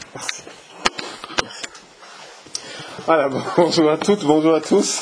Merci. Voilà, bonjour à toutes, bonjour à tous.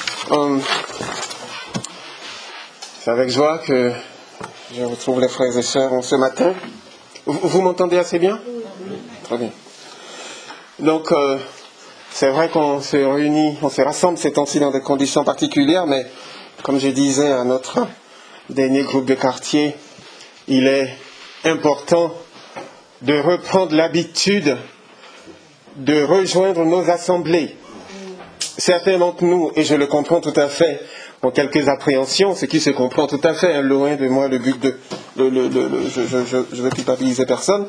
C'est avec joie que je retrouve les frères et sœurs ce matin. Vous m'entendez assez bien? Très bien. Donc, c'est vrai qu'on se réunit, on se rassemble ces temps-ci dans des conditions particulières, mais comme je disais à notre dernier groupe de quartier, il est important de reprendre l'habitude de rejoindre nos assemblées. Certains d'entre nous, et je le comprends tout à fait, ont quelques appréhensions, ce qui se comprend tout à fait, hein, loin de moi le but de... je ne veux culpabiliser personne.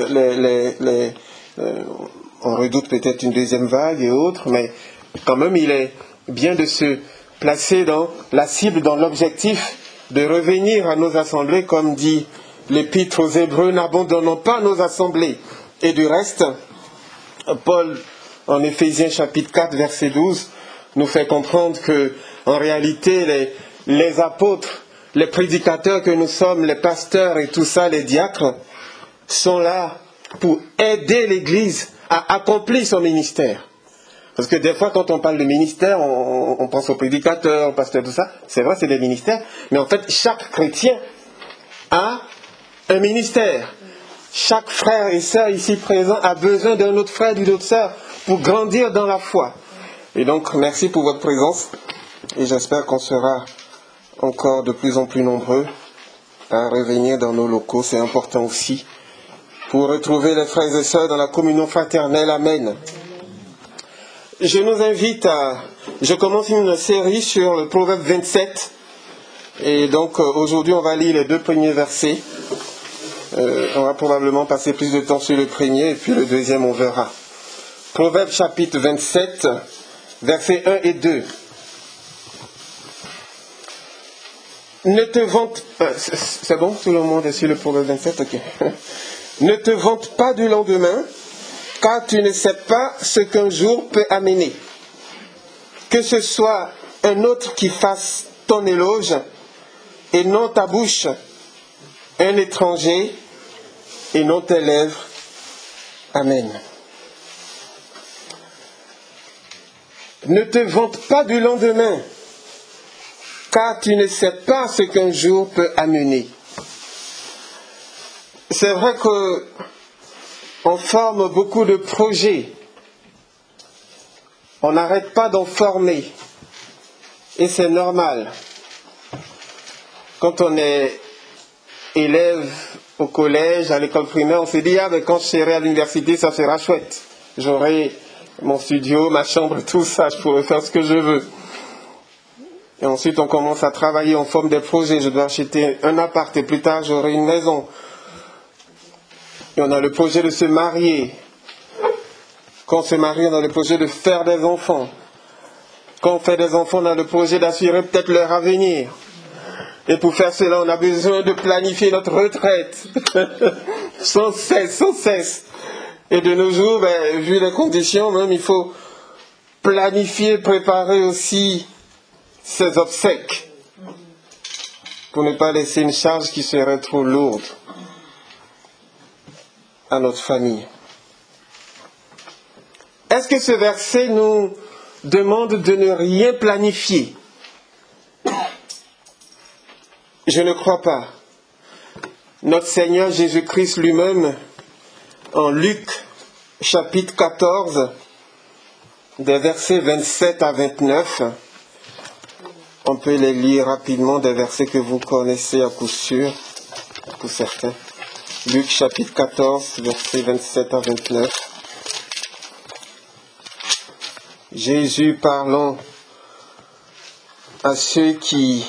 On redoute peut-être une deuxième vague et autres, mais quand même il est bien de se placer dans la cible, dans l'objectif de revenir à nos assemblées, comme dit l'Épître aux Hébreux, n'abandonnons pas nos assemblées. Et du reste, Paul, en Éphésiens chapitre 4, verset 12, nous fait comprendre que, en réalité, les apôtres, les prédicateurs que nous sommes, les pasteurs et tout ça, les diacres, sont là pour aider l'Église à accomplir son ministère. Parce que des fois, quand on parle de ministère, on pense aux prédicateurs, aux pasteurs, tout ça. C'est vrai, c'est des ministères. Mais en fait, chaque chrétien a un ministère. Chaque frère et sœur ici présent a besoin d'un autre frère, d'une autre sœur pour grandir dans la foi. Et donc, merci pour votre présence. Et j'espère qu'on sera encore de plus en plus nombreux à revenir dans nos locaux. C'est important aussi pour retrouver les frères et sœurs dans la communion fraternelle. Amen. Je nous invite je commence une série sur le Proverbe 27. Et donc, aujourd'hui, on va lire les 2 premiers versets. On va probablement passer plus de temps sur le premier, et puis le deuxième, on verra. Proverbe chapitre 27, versets 1 et 2. Ne te vante... c'est bon, tout le monde est sur le Proverbe 27, ok. Ne te vante pas du lendemain, car tu ne sais pas ce qu'un jour peut amener. Que ce soit un autre qui fasse ton éloge, et non ta bouche, un étranger, et non tes lèvres. Amen. Ne te vante pas du lendemain, car tu ne sais pas ce qu'un jour peut amener. C'est vrai qu'on forme beaucoup de projets. On n'arrête pas d'en former. Et c'est normal. Quand on est élève au collège, à l'école primaire, on se dit, mais quand je serai à l'université, ça sera chouette. J'aurai mon studio, ma chambre, tout ça, je pourrai faire ce que je veux. Et ensuite, on commence à travailler, on forme des projets. Je dois acheter un appart et plus tard, j'aurai une maison. Et on a le projet de se marier. Quand on se marie, on a le projet de faire des enfants. Quand on fait des enfants, on a le projet d'assurer peut-être leur avenir. Et pour faire cela, on a besoin de planifier notre retraite. sans cesse. Et de nos jours, vu les conditions, même, il faut planifier, préparer aussi ses obsèques. Pour ne pas laisser une charge qui serait trop lourde à notre famille. Est-ce que ce verset nous demande de ne rien planifier? Je ne crois pas. Notre Seigneur Jésus-Christ lui-même, en Luc chapitre 14, des versets 27 à 29, on peut les lire rapidement, des versets que vous connaissez à coup sûr, pour certains. Luc chapitre 14, versets 27 à 29. Jésus parlant à ceux qui...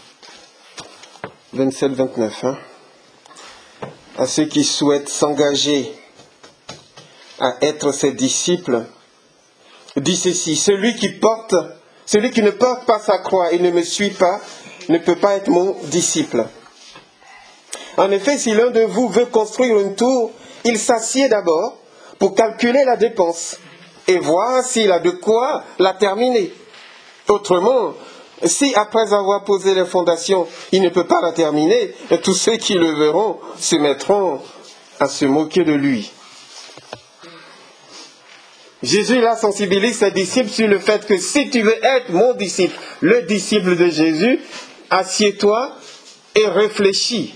27-29, à ceux qui souhaitent s'engager à être ses disciples, dit ceci: celui qui ne porte pas sa croix et ne me suit pas, ne peut pas être mon disciple. En effet, si l'un de vous veut construire une tour, il s'assied d'abord pour calculer la dépense et voir s'il a de quoi la terminer. Autrement, si après avoir posé les fondations, il ne peut pas la terminer, tous ceux qui le verront se mettront à se moquer de lui. Jésus là sensibilise ses disciples sur le fait que si tu veux être mon disciple, le disciple de Jésus, assieds-toi et réfléchis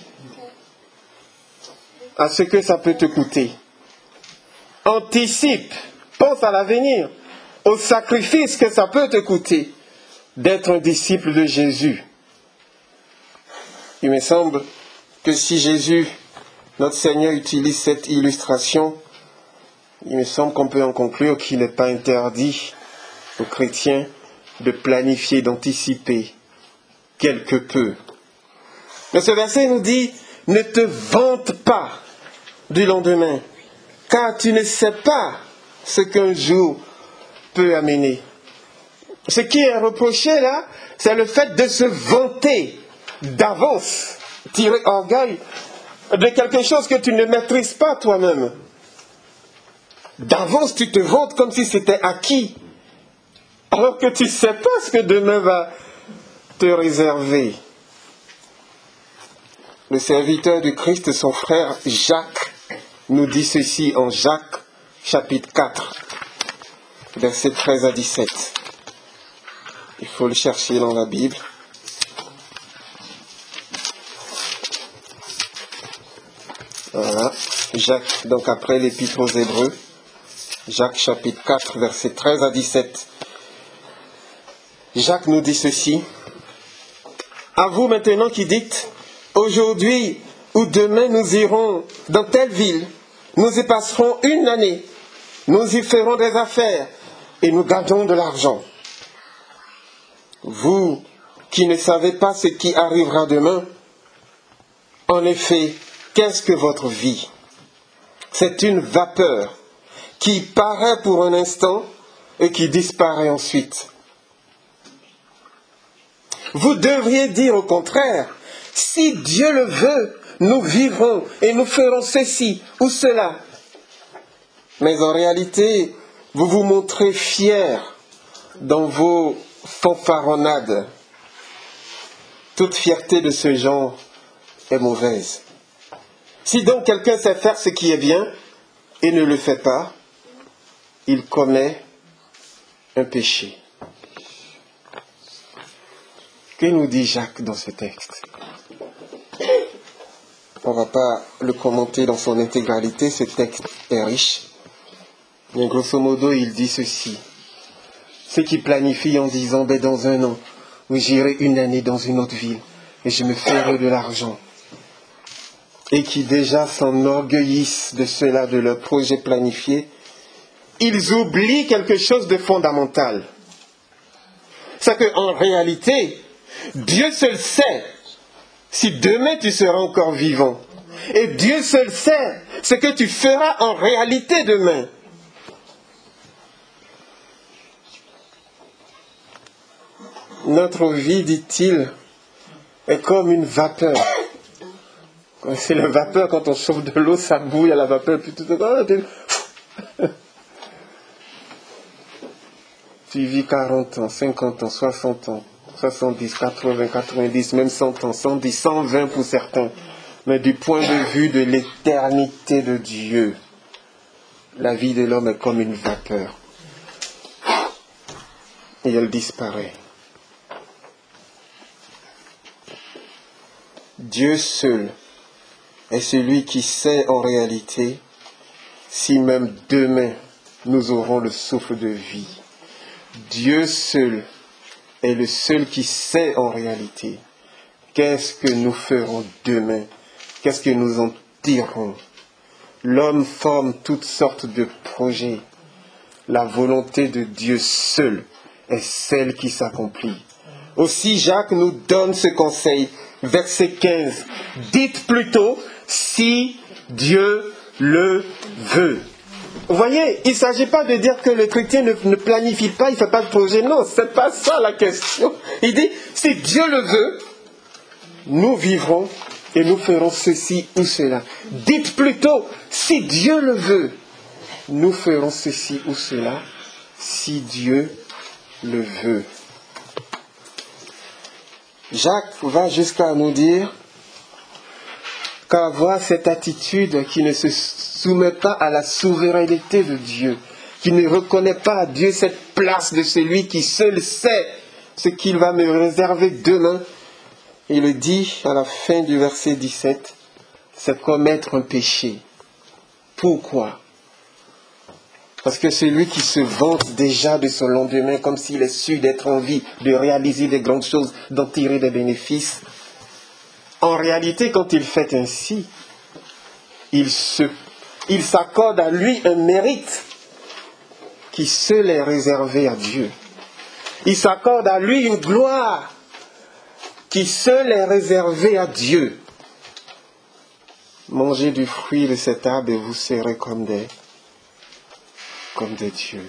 à ce que ça peut te coûter. Anticipe, pense à l'avenir, au sacrifice que ça peut te coûter d'être un disciple de Jésus. Il me semble que si Jésus, notre Seigneur, utilise cette illustration, il me semble qu'on peut en conclure qu'il n'est pas interdit aux chrétiens de planifier, d'anticiper quelque peu. Mais ce verset nous dit, ne te vante pas du lendemain, car tu ne sais pas ce qu'un jour peut amener. Ce qui est reproché là, c'est le fait de se vanter d'avance, tirer orgueil de quelque chose que tu ne maîtrises pas toi-même. D'avance, tu te vantes comme si c'était acquis, alors que tu ne sais pas ce que demain va te réserver. Le serviteur du Christ, son frère Jacques, nous dit ceci en Jacques, chapitre 4, versets 13 à 17. Il faut le chercher dans la Bible. Voilà, Jacques, donc après l'Épître aux Hébreux, Jacques chapitre 4, versets 13 à 17. Jacques nous dit ceci. À vous maintenant qui dites, aujourd'hui ou demain nous irons dans telle ville, nous y passerons une année, nous y ferons des affaires et nous gardons de l'argent. Vous qui ne savez pas ce qui arrivera demain, en effet, qu'est-ce que votre vie? C'est une vapeur qui paraît pour un instant et qui disparaît ensuite. Vous devriez dire au contraire, si Dieu le veut, nous vivrons et nous ferons ceci ou cela. Mais en réalité, vous vous montrez fiers dans vos fanfaronnades. Toute fierté de ce genre est mauvaise. Si donc quelqu'un sait faire ce qui est bien et ne le fait pas, il commet un péché. Que nous dit Jacques dans ce texte? On ne va pas le commenter dans son intégralité, ce texte est riche. Mais grosso modo, il dit ceci. Ceux qui planifient en disant, dans un an, où j'irai une année dans une autre ville, et je me ferai de l'argent. Et qui déjà s'enorgueillissent de cela, de leur projet planifié, ils oublient quelque chose de fondamental. C'est qu'en réalité, Dieu seul sait si demain tu seras encore vivant. Et Dieu seul sait ce que tu feras en réalité demain. Notre vie, dit-il, est comme une vapeur. C'est la vapeur, quand on chauffe de l'eau, ça bouille à la vapeur. Tu vis 40 ans, 50 ans, 60 ans, 70, 80, 90, même 100 ans, 110, 120 pour certains. Mais du point de vue de l'éternité de Dieu, la vie de l'homme est comme une vapeur. Et elle disparaît. Dieu seul est celui qui sait en réalité si même demain nous aurons le souffle de vie. Dieu seul est le seul qui sait en réalité qu'est-ce que nous ferons demain, qu'est-ce que nous en tirerons. L'homme forme toutes sortes de projets. La volonté de Dieu seul est celle qui s'accomplit. Aussi Jacques nous donne ce conseil, verset 15. Dites plutôt si Dieu le veut. Vous voyez, il ne s'agit pas de dire que le chrétien ne planifie pas, il ne fait pas de projet. Non, ce n'est pas ça la question. Il dit, si Dieu le veut, nous vivrons et nous ferons ceci ou cela. Dites plutôt, si Dieu le veut, nous ferons ceci ou cela, si Dieu le veut. Jacques va jusqu'à nous dire qu'avoir cette attitude qui ne se soumet pas à la souveraineté de Dieu, qui ne reconnaît pas à Dieu cette place de celui qui seul sait ce qu'il va me réserver demain, il le dit à la fin du verset 17, c'est commettre un péché. Pourquoi? Parce que celui qui se vante déjà de son lendemain comme s'il est sûr d'être en vie, de réaliser des grandes choses, d'en tirer des bénéfices, en réalité, quand il fait ainsi, il s'accorde à lui un mérite qui seul est réservé à Dieu. Il s'accorde à lui une gloire qui seul est réservée à Dieu. Mangez du fruit de cet arbre et vous serez comme des dieux.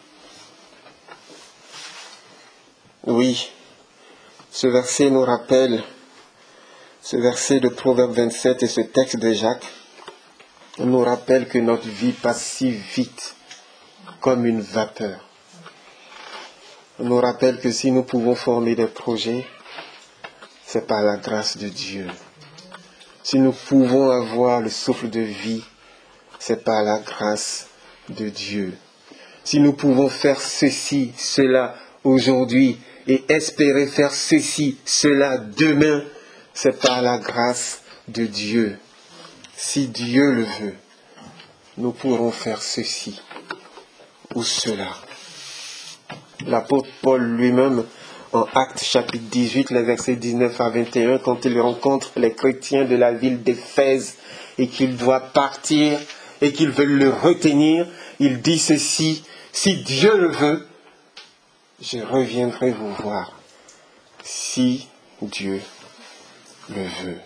Oui, ce verset nous rappelle, ce verset de Proverbe 27 et ce texte de Jacques nous rappelle que notre vie passe si vite comme une vapeur. On nous rappelle que si nous pouvons former des projets, c'est par la grâce de Dieu. Si nous pouvons avoir le souffle de vie, c'est par la grâce de Dieu. Si nous pouvons faire ceci, cela aujourd'hui et espérer faire ceci, cela demain, c'est par la grâce de Dieu. Si Dieu le veut, nous pourrons faire ceci ou cela. L'apôtre Paul lui-même, en Actes chapitre 18, les versets 19 à 21, quand il rencontre les chrétiens de la ville d'Éphèse et qu'il doit partir et qu'ils veulent le retenir, il dit ceci, si Dieu le veut, je reviendrai vous voir. Si Dieu le veut.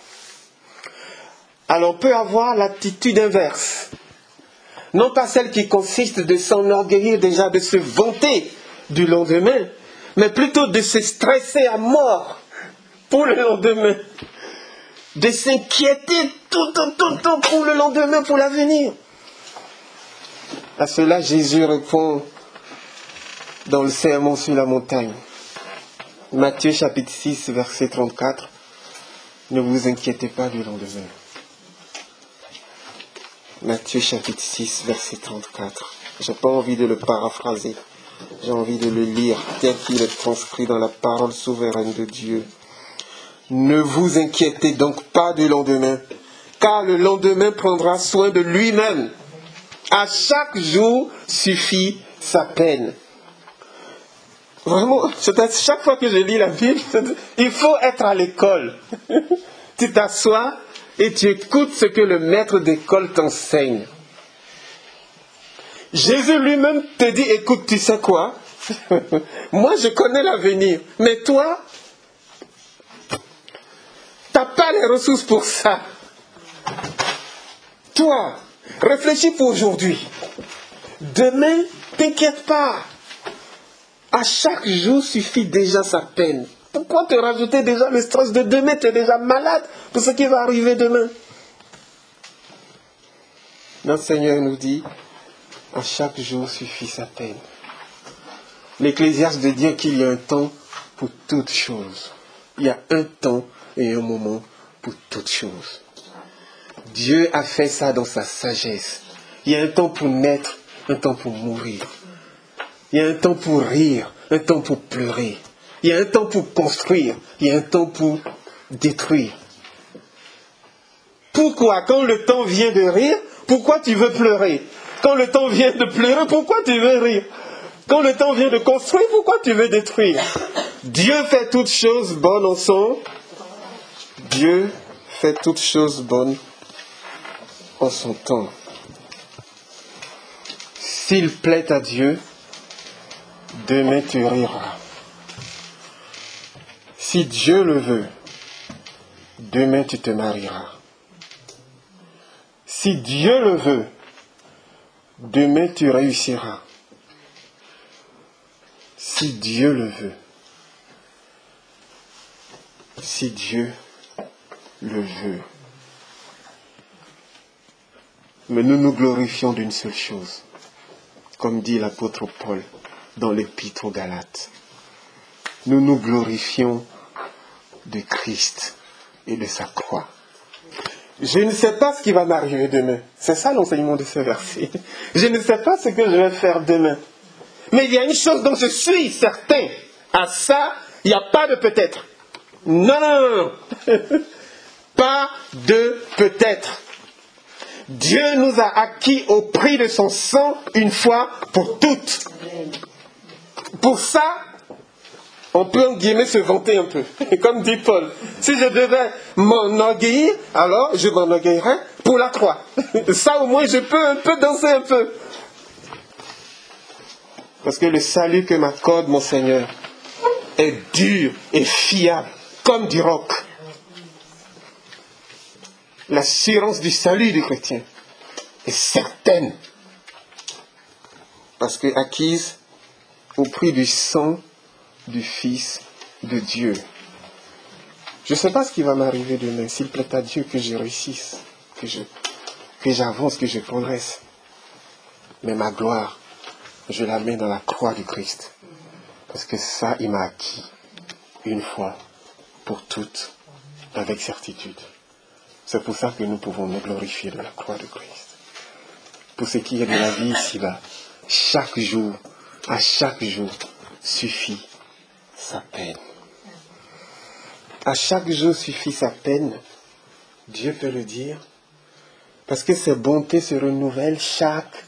Alors on peut avoir l'attitude inverse. Non pas celle qui consiste de s'enorgueillir déjà, de se vanter du lendemain, mais plutôt de se stresser à mort pour le lendemain. De s'inquiéter tout pour le lendemain, pour l'avenir. À cela, Jésus répond dans le Sermon sur la montagne. Matthieu chapitre 6, verset 34. Ne vous inquiétez pas du lendemain. Matthieu chapitre 6, verset 34. Je n'ai pas envie de le paraphraser. J'ai envie de le lire tel qu'il est transcrit dans la parole souveraine de Dieu. Ne vous inquiétez donc pas du lendemain, car le lendemain prendra soin de lui-même. À chaque jour suffit sa peine. Vraiment, chaque fois que je lis la Bible, il faut être à l'école. Tu t'assois et tu écoutes ce que le maître d'école t'enseigne. Jésus lui-même te dit, écoute, tu sais quoi? Moi, je connais l'avenir, mais toi, tu n'as pas les ressources pour ça. Toi, réfléchis pour aujourd'hui. Demain, t'inquiète pas. À chaque jour suffit déjà sa peine. Pourquoi te rajouter déjà le stress de demain? Tu es déjà malade pour ce qui va arriver demain. Notre Seigneur nous dit, à chaque jour suffit sa peine. L'Ecclésiaste dit qu'il y a un temps pour toutes choses. Il y a un temps et un moment pour toutes choses. Dieu a fait ça dans sa sagesse. Il y a un temps pour naître, un temps pour mourir. Il y a un temps pour rire, un temps pour pleurer. Il y a un temps pour construire, il y a un temps pour détruire. Pourquoi, quand le temps vient de rire, pourquoi tu veux pleurer? Quand le temps vient de pleurer, pourquoi tu veux rire? Quand le temps vient de construire, pourquoi tu veux détruire? Dieu fait toutes choses bonnes en son. Dieu fait toutes choses bonnes en son temps. S'il plaît à Dieu, demain tu riras. Si Dieu le veut, demain tu te marieras. Si Dieu le veut, demain tu réussiras. Si Dieu le veut. Si Dieu le veut. Mais nous nous glorifions d'une seule chose, comme dit l'apôtre Paul dans l'Épître aux Galates. Nous nous glorifions de Christ et de sa croix. Je ne sais pas ce qui va m'arriver demain. C'est ça l'enseignement de ce verset. Je ne sais pas ce que je vais faire demain. Mais il y a une chose dont je suis certain. À ça, il n'y a pas de peut-être. Non, non, non, non. Pas de peut-être. Dieu nous a acquis au prix de son sang une fois pour toutes. Pour ça, on peut en guillemets se vanter un peu. Comme dit Paul, si je devais m'enorgueillir, alors je m'enorgueillerais pour la croix. Ça au moins je peux un peu danser un peu. Parce que le salut que m'accorde mon Seigneur est dur et fiable, comme du roc. L'assurance du salut du chrétien est certaine. Parce que acquise au prix du sang du Fils de Dieu. Je ne sais pas ce qui va m'arriver demain, s'il plaît à Dieu que je réussisse, que j'avance, que je progresse. Mais ma gloire, je la mets dans la croix du Christ. Parce que ça, il m'a acquis une fois pour toutes, avec certitude. C'est pour ça que nous pouvons nous glorifier de la croix de Christ. Pour ce qui est de la vie ici-bas, chaque jour, à chaque jour, suffit sa peine. À chaque jour suffit sa peine. Dieu peut le dire. Parce que ses bontés se renouvellent chaque...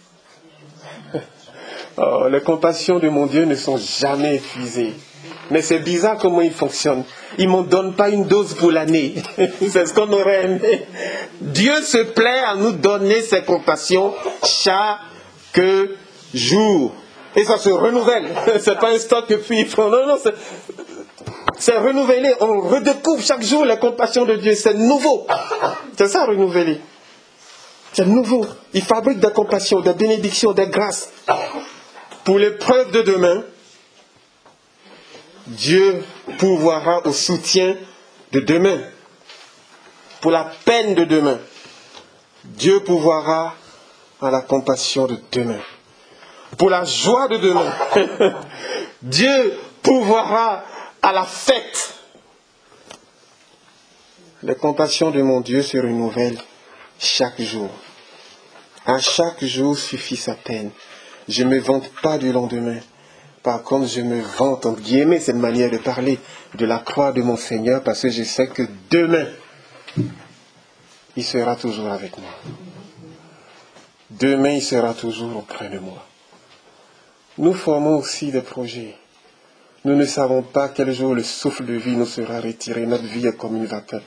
Oh, les compassions de mon Dieu ne sont jamais épuisées. Mais c'est bizarre comment il fonctionne. Il ne m'en donne pas une dose pour l'année. C'est ce qu'on aurait aimé. Dieu se plaît à nous donner ses compassions chaque jour. Et ça se renouvelle. C'est pas un stock que puis il prend. Non, non, c'est renouvelé. On redécouvre chaque jour les compassions de Dieu. C'est nouveau. C'est ça, renouveler. C'est nouveau. Il fabrique des compassions, des bénédictions, des grâces. Pour l'épreuve de demain, Dieu pourvoira au soutien de demain. Pour la peine de demain, Dieu pourvoira à la compassion de demain. Pour la joie de demain, Dieu pourvoira à la fête. Les compassions de mon Dieu se renouvellent chaque jour. À chaque jour suffit sa peine. Je ne me vante pas du lendemain. Par contre, je me vante, entre guillemets, cette manière de parler, de la croix de mon Seigneur, parce que je sais que demain, il sera toujours avec moi. Demain, il sera toujours auprès de moi. Nous formons aussi des projets. Nous ne savons pas quel jour le souffle de vie nous sera retiré. Notre vie est comme une vapeur.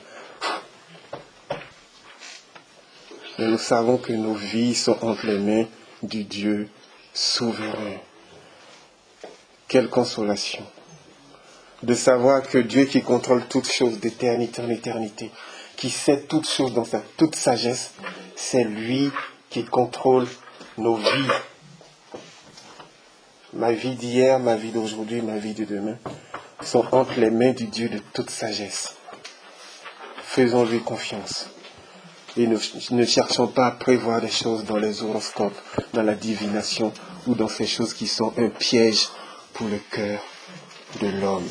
Mais nous savons que nos vies sont entre les mains du Dieu souverain. Quelle consolation de savoir que Dieu qui contrôle toutes choses d'éternité en éternité, qui sait toutes choses dans toute sagesse, c'est lui qui contrôle nos vies. Ma vie d'hier, ma vie d'aujourd'hui, ma vie de demain sont entre les mains du Dieu de toute sagesse. Faisons-lui confiance. Et ne cherchons pas à prévoir des choses dans les horoscopes, dans la divination ou dans ces choses qui sont un piège pour le cœur de l'homme.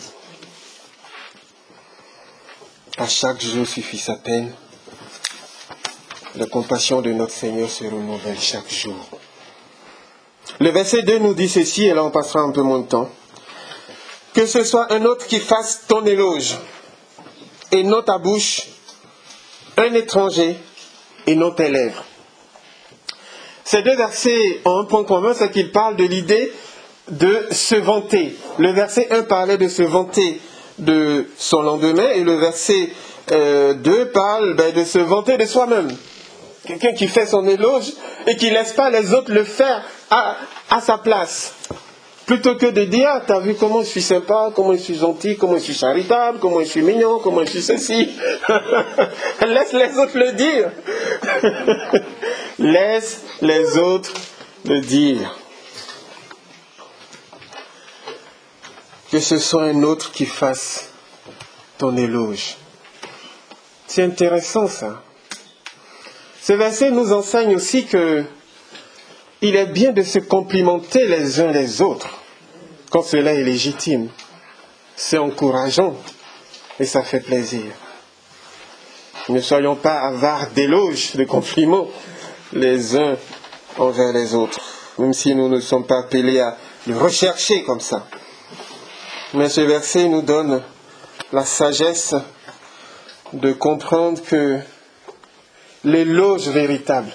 À chaque jour suffit sa peine. La compassion de notre Seigneur se renouvelle chaque jour. Le verset 2 nous dit ceci, et là on passera un peu moins de temps. Que ce soit un autre qui fasse ton éloge, et non ta bouche, un étranger, et non tes lèvres. Ces deux versets ont un point commun, c'est qu'ils parlent de l'idée de se vanter. Le verset 1 parlait de se vanter de son lendemain, et le verset 2 parle de se vanter de soi-même. Quelqu'un qui fait son éloge et qui ne laisse pas les autres le faire à sa place. Plutôt que de dire, ah, t'as vu comment je suis sympa, comment je suis gentil, comment je suis charitable, comment je suis mignon, comment je suis ceci. Laisse les autres le dire. Laisse les autres le dire. Que ce soit un autre qui fasse ton éloge. C'est intéressant ça. Ce verset nous enseigne aussi que il est bien de se complimenter les uns les autres quand cela est légitime. C'est encourageant et ça fait plaisir. Ne soyons pas avares d'éloges, de compliments, les uns envers les autres, même si nous ne sommes pas appelés à le rechercher comme ça. Mais ce verset nous donne la sagesse de comprendre que l'éloge véritable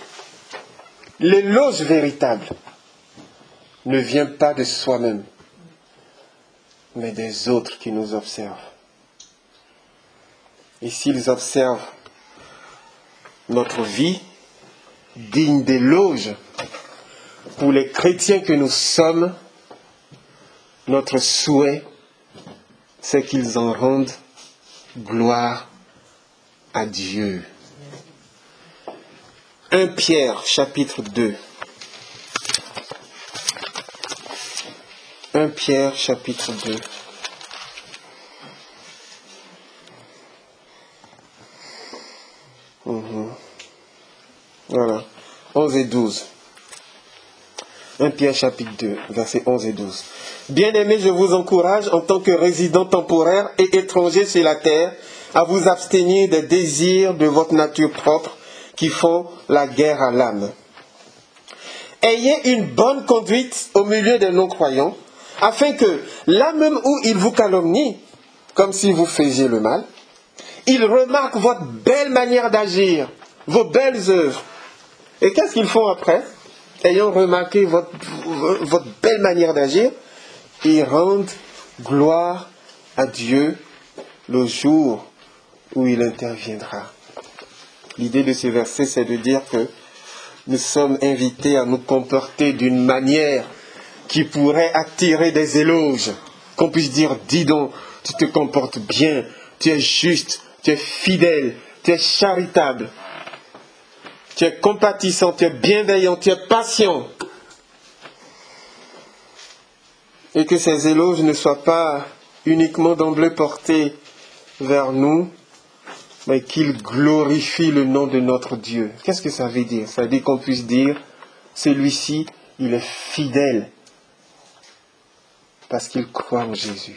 ne vient pas de soi-même, mais des autres qui nous observent. Et s'ils observent notre vie digne d'éloge, pour les chrétiens que nous sommes, notre souhait, c'est qu'ils en rendent gloire à Dieu. 1 Pierre, chapitre 2. 1 Pierre, chapitre 2. Voilà, 11 et 12. 1 Pierre, chapitre 2, versets 11 et 12. Bien-aimés, je vous encourage, en tant que résidents temporaires et étrangers sur la terre, à vous abstenir des désirs de votre nature propre qui font la guerre à l'âme. Ayez une bonne conduite au milieu des non-croyants, afin que, là même où ils vous calomnient, comme si vous faisiez le mal, ils remarquent votre belle manière d'agir, vos belles œuvres. Et qu'est-ce qu'ils font après? Ayant remarqué votre belle manière d'agir, ils rendent gloire à Dieu le jour où il interviendra. L'idée de ce verset, c'est de dire que nous sommes invités à nous comporter d'une manière qui pourrait attirer des éloges. Qu'on puisse dire, dis donc, tu te comportes bien, tu es juste, tu es fidèle, tu es charitable, tu es compatissant, tu es bienveillant, tu es patient. Et que ces éloges ne soient pas uniquement d'emblée portés vers nous, mais qu'ils glorifient le nom de notre Dieu. Qu'est-ce que ça veut dire? Ça veut dire qu'on puisse dire, celui-ci, il est fidèle parce qu'il croit en Jésus.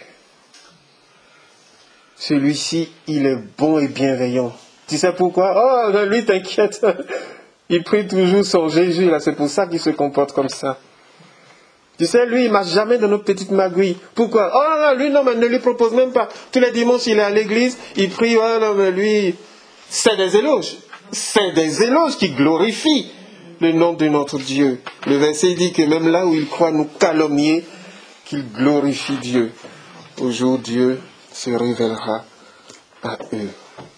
Celui-ci, il est bon et bienveillant. Tu sais pourquoi? Oh, lui, t'inquiète. Il prie toujours son Jésus, là. C'est pour ça qu'il se comporte comme ça. Tu sais, lui, il ne marche jamais dans nos petites magouilles. Pourquoi? Oh non, lui, non, mais ne lui propose même pas. Tous les dimanches, il est à l'église, il prie. Oh non, mais lui, c'est des éloges. C'est des éloges qui glorifient le nom de notre Dieu. Le verset dit que même là où il croit nous calomnier, qu'il glorifie Dieu. Au jour, Dieu se révélera à eux.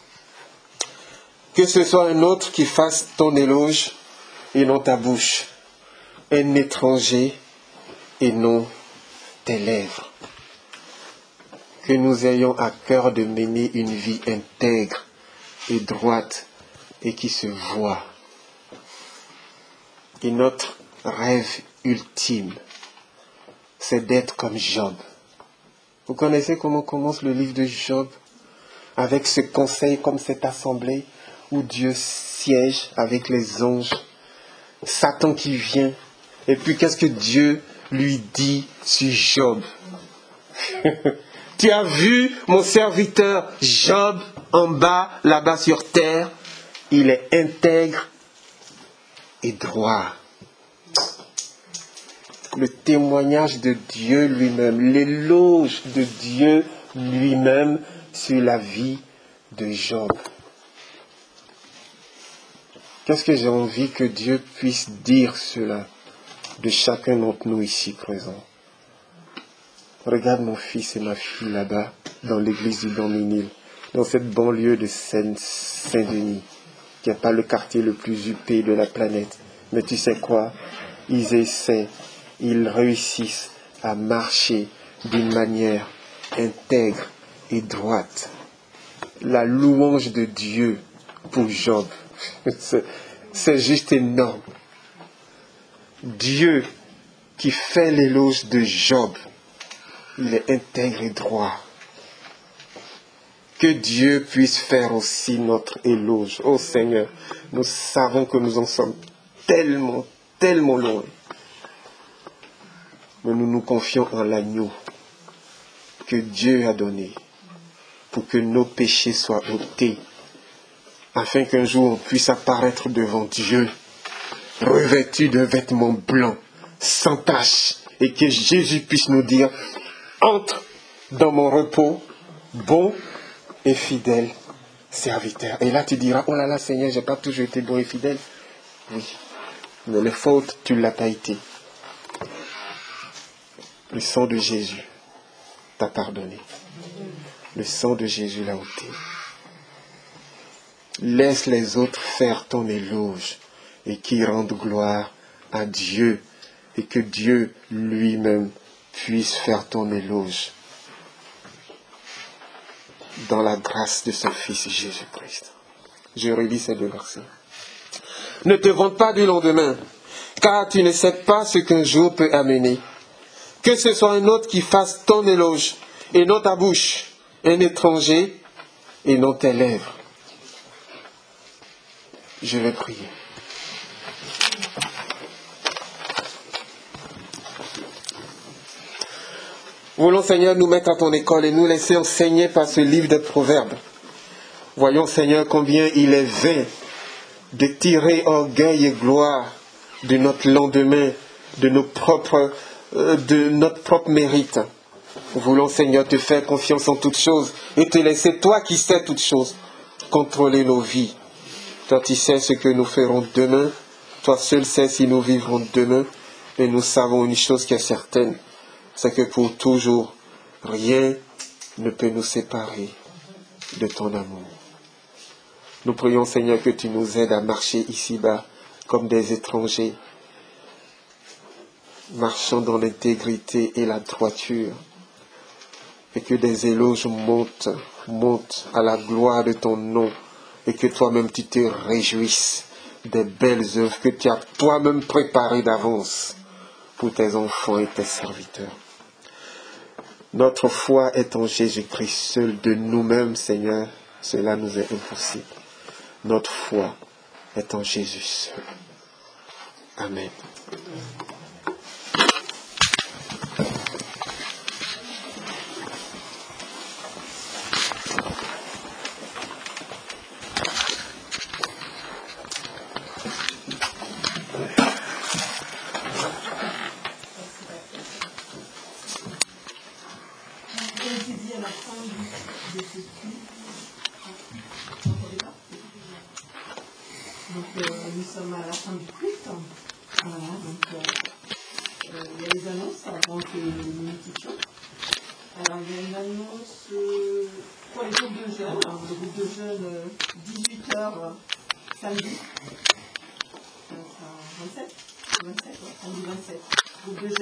Que ce soit un autre qui fasse ton éloge et non ta bouche. Un étranger et non tes lèvres. Que nous ayons à cœur de mener une vie intègre et droite et qui se voit. Et notre rêve ultime, c'est d'être comme Job. Vous connaissez comment commence le livre de Job? Avec ce conseil comme cette assemblée où Dieu siège avec les anges. Satan qui vient. Et puis qu'est-ce que Dieu lui dit sur Job? Tu as vu mon serviteur Job en bas, là-bas sur terre? Il est intègre et droit. Le témoignage de Dieu lui-même, l'éloge de Dieu lui-même sur la vie de Job. Qu'est-ce que j'ai envie que Dieu puisse dire cela de chacun d'entre nous ici présents? Regarde mon fils et ma fille là-bas, dans l'église du Dominil, dans cette banlieue de Saint-Denis, qui n'est pas le quartier le plus huppé de la planète. Mais tu sais quoi? Ils essaient, ils réussissent à marcher d'une manière intègre et droite. La louange de Dieu pour Job, c'est juste énorme. Dieu qui fait l'éloge de Job, il est intègre et droit. Que Dieu puisse faire aussi notre éloge. Oh Seigneur, nous savons que nous en sommes tellement, tellement loin. Mais nous nous confions en l'agneau que Dieu a donné pour que nos péchés soient ôtés afin qu'un jour on puisse apparaître devant Dieu, revêtu d'un vêtement blanc, sans tache, et que Jésus puisse nous dire, entre dans mon repos, bon et fidèle serviteur. Et là tu diras, oh là là Seigneur, j'ai pas toujours été bon et fidèle. Oui, mais les fautes, tu ne l'as pas été. Le sang de Jésus t'a pardonné. Le sang de Jésus l'a ôté. Laisse les autres faire ton éloge et qu'ils rendent gloire à Dieu et que Dieu lui-même puisse faire ton éloge dans la grâce de son Fils Jésus-Christ. Je relis ces 2 versets. Ne te vante pas du lendemain, car tu ne sais pas ce qu'un jour peut amener. Que ce soit un autre qui fasse ton éloge et non ta bouche, un étranger et non tes lèvres. Je vais prier. Voulons, Seigneur, nous mettre à ton école et nous laisser enseigner par ce livre de Proverbes. Voyons, Seigneur, combien il est vain de tirer orgueil et gloire de notre lendemain, de notre propre mérite. Voulons, Seigneur, te faire confiance en toutes choses et te laisser, toi qui sais toutes choses, contrôler nos vies. Toi, tu sais ce que nous ferons demain. Toi seul sais si nous vivrons demain. Et nous savons une chose qui est certaine, c'est que pour toujours, rien ne peut nous séparer de ton amour. Nous prions, Seigneur, que tu nous aides à marcher ici-bas comme des étrangers, marchant dans l'intégrité et la droiture, et que des éloges montent à la gloire de ton nom, et que toi-même tu te réjouisses des belles œuvres que tu as toi-même préparées d'avance pour tes enfants et tes serviteurs. Notre foi est en Jésus-Christ. Seul de nous-mêmes, Seigneur, cela nous est impossible. Notre foi est en Jésus seul. Amen. Nous sommes à la fin du culte. Voilà, donc il y a les annonces avant que nous quittions. Alors il y a une annonce pour les groupes de jeunes. Alors, le groupe de jeunes, 18h samedi. 27, ouais, samedi 27. Groupe de jeunes.